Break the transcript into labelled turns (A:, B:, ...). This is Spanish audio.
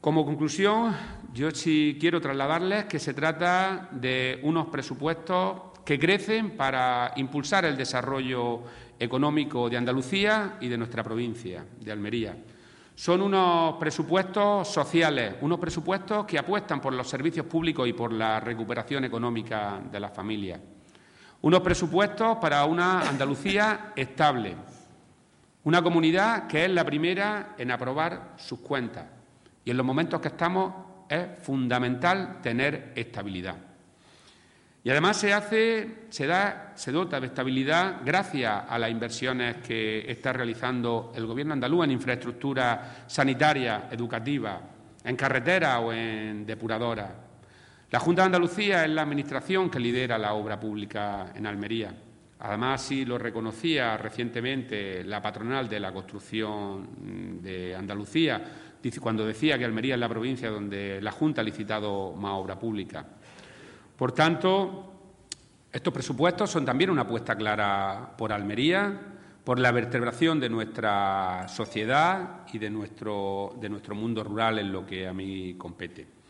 A: Como conclusión, yo sí quiero trasladarles que se trata de unos presupuestos que crecen para impulsar el desarrollo económico de Andalucía y de nuestra provincia, de Almería. Son unos presupuestos sociales, unos presupuestos que apuestan por los servicios públicos y por la recuperación económica de las familias. Unos presupuestos para una Andalucía estable, una comunidad que es la primera en aprobar sus cuentas. Y en los momentos que estamos es fundamental tener estabilidad. Y además se dota de estabilidad gracias a las inversiones que está realizando el Gobierno andaluz en infraestructuras sanitarias, educativas, en carreteras o en depuradoras. La Junta de Andalucía es la administración que lidera la obra pública en Almería. Además, sí lo reconocía recientemente la patronal de la construcción de Andalucía, cuando decía que Almería es la provincia donde la Junta ha licitado más obra pública. Por tanto, estos presupuestos son también una apuesta clara por Almería, por la vertebración de nuestra sociedad y de nuestro mundo rural en lo que a mí compete.